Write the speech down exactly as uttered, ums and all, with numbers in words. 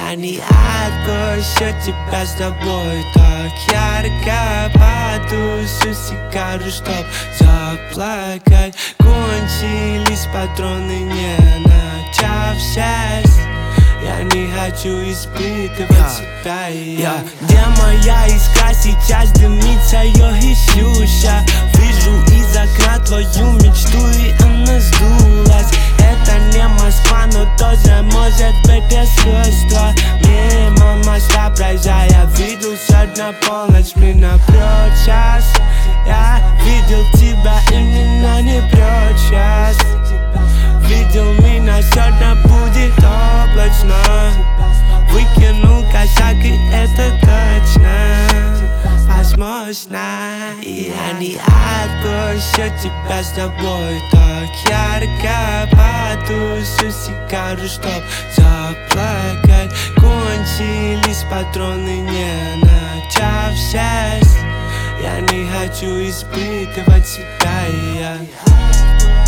Я не отпущу тебя с тобой так ярко. Потушу сигару, чтоб заплакать. Кончились патроны, не начавшись. Я не хочу испытывать yeah. себя и я. Где моя искра сейчас дымится, я ищуся. Вижу из окна твою мечту, и она сдулась. Это не Москва, но тоже может быть искусство. Мимо моста проезжая, видел сегодня полночь, меня прет час. Я видел тебя, именно не прет час. Видел меня, сегодня будет облачно. Выкинул косяк, и это точно возможно. Я не отпущу тебя с тобой так ярко. Потушу сигару, чтоб заплакать. Кончились патроны, не начавшись. Я не хочу испытывать себя и я.